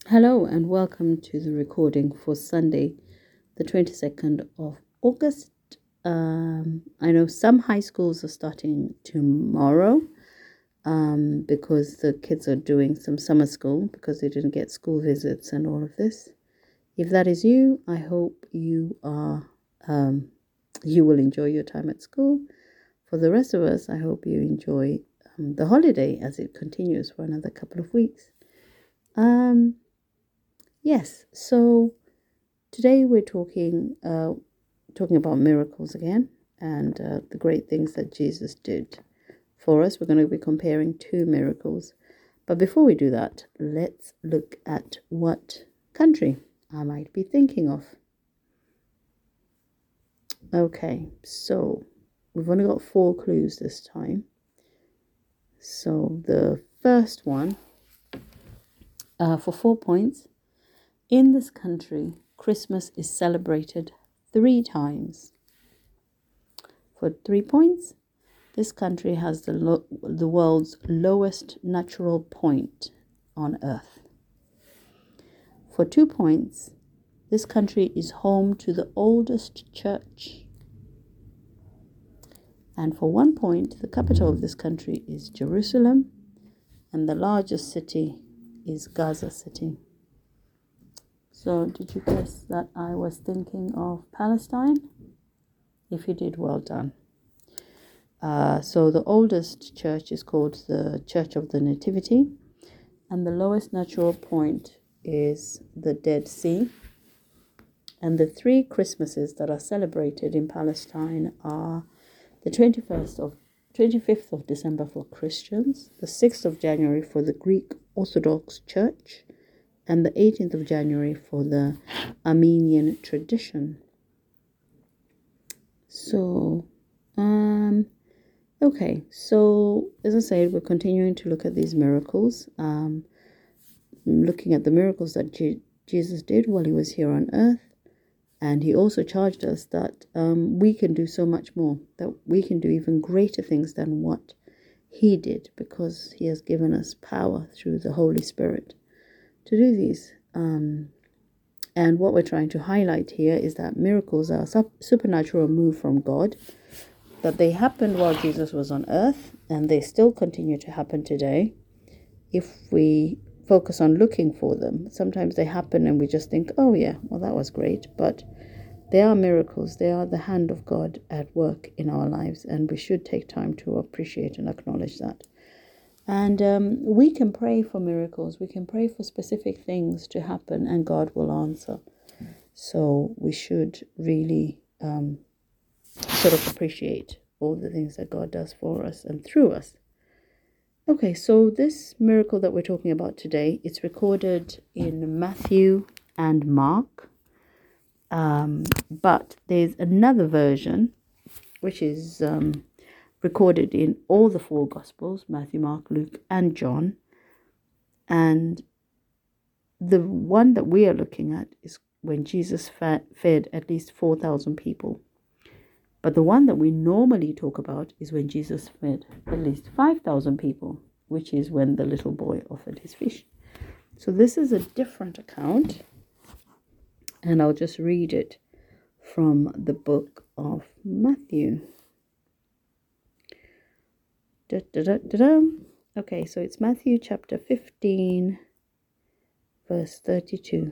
Hello and welcome to the recording for Sunday, the 22nd of August. I know some high schools are starting tomorrow because the kids are doing some summer school because they didn't get school visits and all of this. If that is you, I hope you will enjoy your time at school. For the rest of us, I hope you enjoy the holiday as it continues for another couple of weeks. Yes, so today we're talking about miracles again and the great things that Jesus did for us. We're going to be comparing two miracles. But before we do that, let's look at what country I might be thinking of. Okay, so we've only got 4 clues this time. So the first one, for 4 points. In this country, Christmas is celebrated 3 times. For 3 points, this country has the world's lowest natural point on Earth. For 2 points, this country is home to the oldest church. And for 1 point, the capital of this country is Jerusalem, and the largest city is Gaza City. So did you guess that I was thinking of Palestine? If you did, well done. So the oldest church is called the Church of the Nativity, and the lowest natural point is the Dead Sea. And the 3 Christmases that are celebrated in Palestine are the 25th of December for Christians, the 6th of January for the Greek Orthodox Church, and the 18th of January for the Armenian tradition. So, okay, so as I said, we're continuing to look at these miracles, looking at the miracles that Jesus did while he was here on earth. And he also charged us that we can do so much more, that we can do even greater things than what he did, because he has given us power through the Holy Spirit to do these. And what we're trying to highlight here is that miracles are a supernatural move from God, that they happened while Jesus was on earth, and they still continue to happen today if we focus on looking for them. Sometimes they happen and we just think, oh yeah, well that was great, but they are miracles. They are the hand of God at work in our lives, and we should take time to appreciate and acknowledge that. And we can pray for miracles. We can pray for specific things to happen, and God will answer. So we should really sort of appreciate all the things that God does for us and through us. Okay, so this miracle that we're talking about today, it's recorded in Matthew and Mark. But there's another version, which is recorded in all the 4 Gospels, Matthew, Mark, Luke, and John. And the one that we are looking at is when Jesus fed at least 4,000 people. But the one that we normally talk about is when Jesus fed at least 5,000 people, which is when the little boy offered his fish. So this is a different account, and I'll just read it from the book of Matthew. Okay, so it's Matthew chapter 15, verse 32.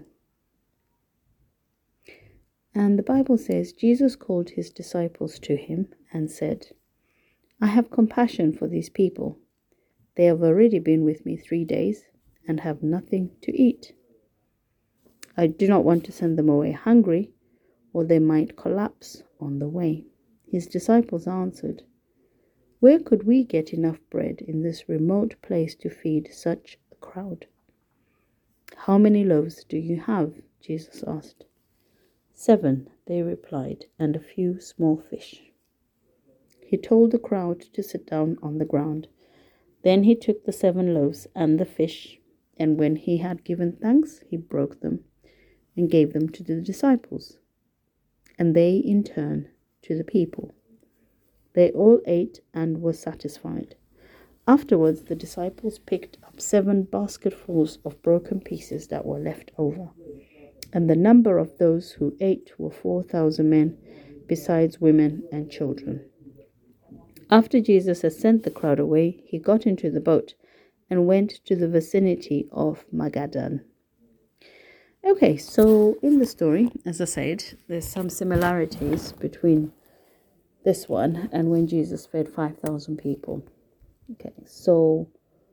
And the Bible says, Jesus called his disciples to him and said, I have compassion for these people. They have already been with me 3 days and have nothing to eat. I do not want to send them away hungry, or they might collapse on the way. His disciples answered, Where could we get enough bread in this remote place to feed such a crowd? How many loaves do you have? Jesus asked. 7, they replied, and a few small fish. He told the crowd to sit down on the ground. Then he took the 7 loaves and the fish, and when he had given thanks, he broke them and gave them to the disciples, and they in turn to the people. They all ate and were satisfied. Afterwards, the disciples picked up 7 basketfuls of broken pieces that were left over. And the number of those who ate were 4,000 men, besides women and children. After Jesus had sent the crowd away, he got into the boat and went to the vicinity of Magadan. Okay, so in the story, as I said, there's some similarities between this one and when Jesus fed 5,000 people. Okay, so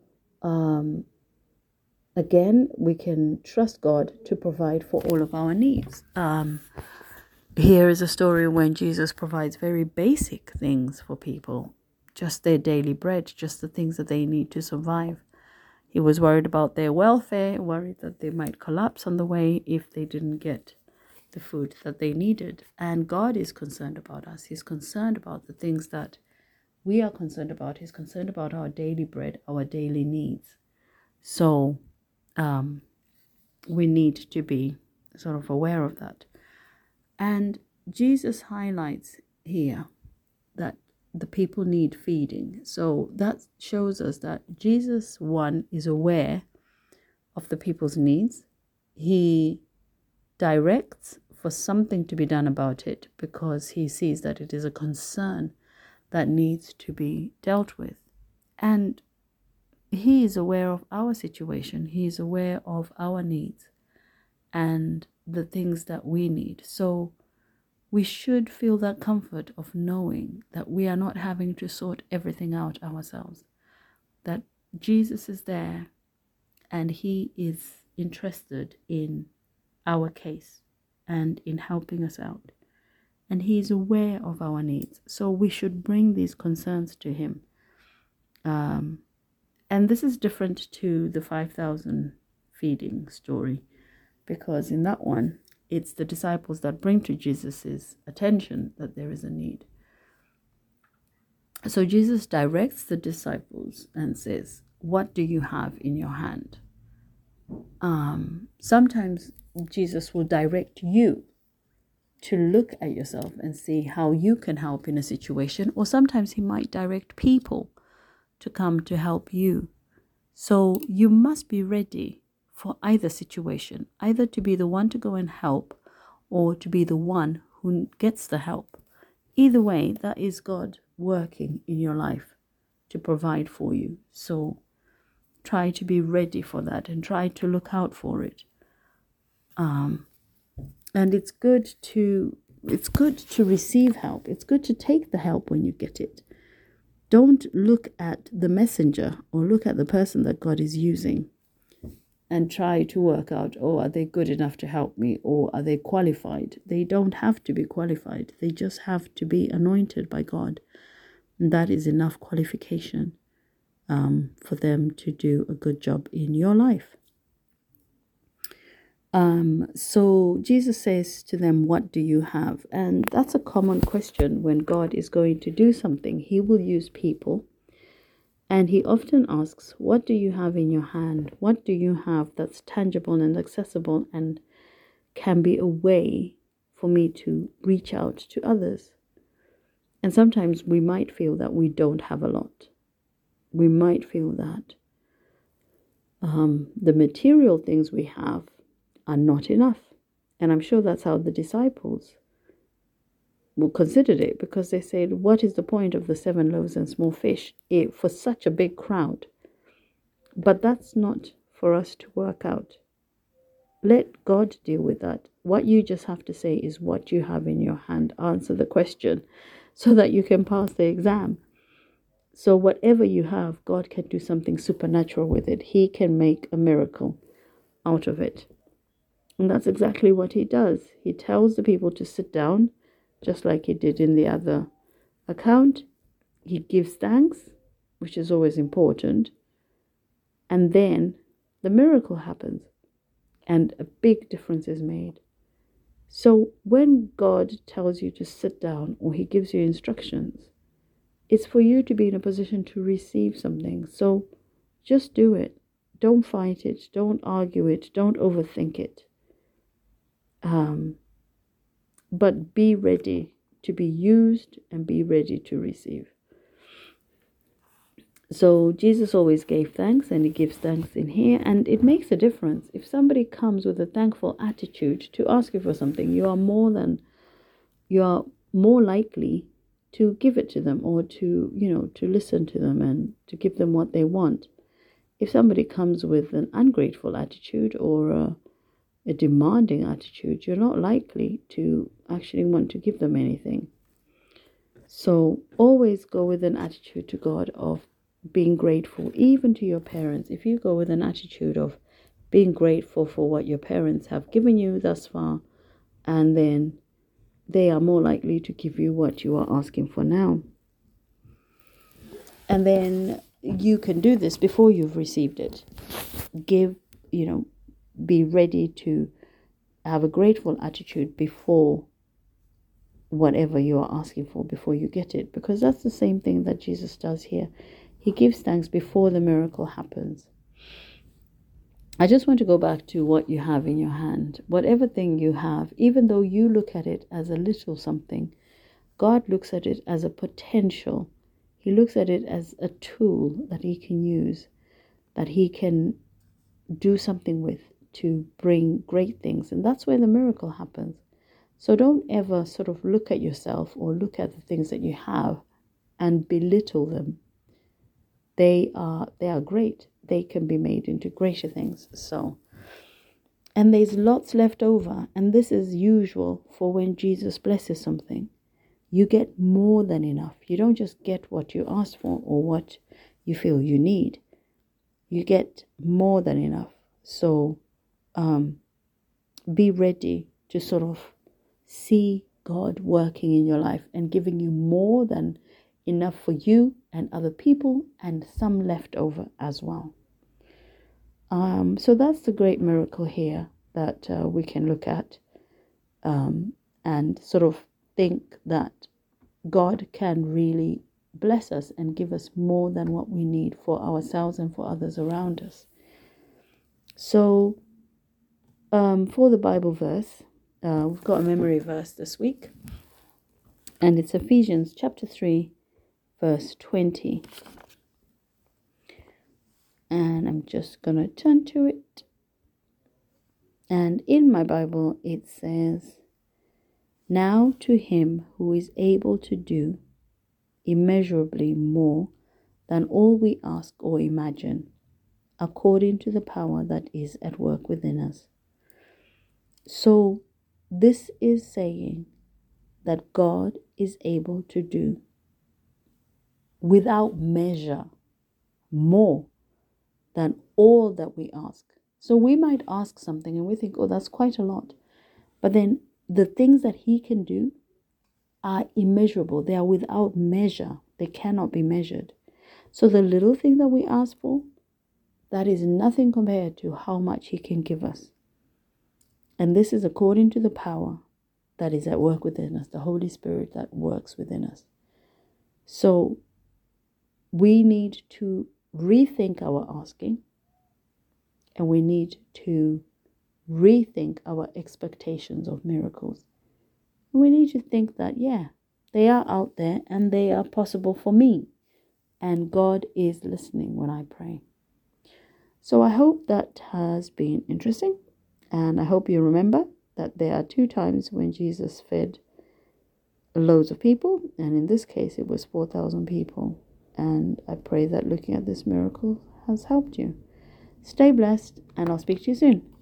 again, we can trust God to provide for all of our needs. Here is a story when Jesus provides very basic things for people, just their daily bread, just the things that they need to survive. He was worried about their welfare, worried that they might collapse on the way if they didn't get the food that they needed. And God is concerned about us. He's concerned about the things that we are concerned about. He's concerned about our daily bread, our daily needs. So we need to be sort of aware of that. And Jesus highlights here that the people need feeding. So that shows us that Jesus, one, is aware of the people's needs. He directs for something to be done about it because he sees that it is a concern that needs to be dealt with. And he is aware of our situation. He is aware of our needs and the things that we need. So we should feel that comfort of knowing that we are not having to sort everything out ourselves, that Jesus is there and he is interested in our case and in helping us out. And he is aware of our needs. So we should bring these concerns to him. And this is different to the 5,000 feeding story, because in that one, it's the disciples that bring to Jesus' attention that there is a need. So Jesus directs the disciples and says, "What do you have in your hand?" Sometimes Jesus will direct you to look at yourself and see how you can help in a situation, or sometimes he might direct people to come to help you. So you must be ready for either situation, either to be the one to go and help or to be the one who gets the help. Either way, that is God working in your life to provide for you. So try to be ready for that and try to look out for it. And it's good to receive help. It's good to take the help when you get it. Don't look at the messenger or look at the person that God is using and try to work out, are they good enough to help me, or are they qualified? They don't have to be qualified. They just have to be anointed by God. And that is enough qualification for them to do a good job in your life. So Jesus says to them, "What do you have?" And that's a common question when God is going to do something. He will use people. And he often asks, "What do you have in your hand? What do you have that's tangible and accessible and can be a way for me to reach out to others?" And sometimes we might feel that we don't have a lot. We might feel that the material things we have are not enough. And I'm sure that's how the disciples considered it, because they said, "What is the point of the 7 loaves and small fish for such a big crowd?" But that's not for us to work out. Let God deal with that. What you just have to say is what you have in your hand. Answer the question so that you can pass the exam. So whatever you have, God can do something supernatural with it. He can make a miracle out of it. And that's exactly what he does. He tells the people to sit down, just like he did in the other account. He gives thanks, which is always important. And then the miracle happens and a big difference is made. So when God tells you to sit down or he gives you instructions, it's for you to be in a position to receive something. So just do it. Don't fight it. Don't argue it. Don't overthink it. But be ready to be used and be ready to receive. So Jesus always gave thanks, and he gives thanks in here, and it makes a difference. If somebody comes with a thankful attitude to ask you for something, you are more likely to give it to them, or to listen to them and to give them what they want. If somebody comes with an ungrateful attitude or a demanding attitude, you're not likely to actually want to give them anything. So always go with an attitude to God of being grateful, even to your parents. If you go with an attitude of being grateful for what your parents have given you thus far, and then they are more likely to give you what you are asking for now. And then you can do this before you've received it. Be ready to have a grateful attitude before whatever you are asking for, before you get it, because that's the same thing that Jesus does here. He gives thanks before the miracle happens. I just want to go back to what you have in your hand. Whatever thing you have, even though you look at it as a little something, God looks at it as a potential. He looks at it as a tool that he can use, that he can do something with to bring great things. And that's where the miracle happens. So don't ever sort of look at yourself or look at the things that you have and belittle them. They are great. They can be made into greater things. And there's lots left over. And this is usual for when Jesus blesses something. You get more than enough. You don't just get what you asked for or what you feel you need. You get more than enough. So be ready to sort of see God working in your life and giving you more than enough for you and other people, and some left over as well. So that's the great miracle here that we can look at and sort of think that God can really bless us and give us more than what we need for ourselves and for others around us. So for the Bible verse, we've got a memory verse this week, and it's Ephesians chapter 3, verse 20. And I'm just going to turn to it. And in my Bible, it says, "Now to him who is able to do immeasurably more than all we ask or imagine, according to the power that is at work within us." So this is saying that God is able to do without measure more than all that we ask. So we might ask something and we think, oh, that's quite a lot. But then the things that he can do are immeasurable. They are without measure. They cannot be measured. So the little thing that we ask for, that is nothing compared to how much he can give us. And this is according to the power that is at work within us, the Holy Spirit that works within us. So we need to rethink our asking, and we need to rethink our expectations of miracles. And we need to think that, yeah, they are out there and they are possible for me. And God is listening when I pray. So I hope that has been interesting. And I hope you remember that there are 2 times when Jesus fed loads of people. And in this case, it was 4,000 people. And I pray that looking at this miracle has helped you. Stay blessed, and I'll speak to you soon.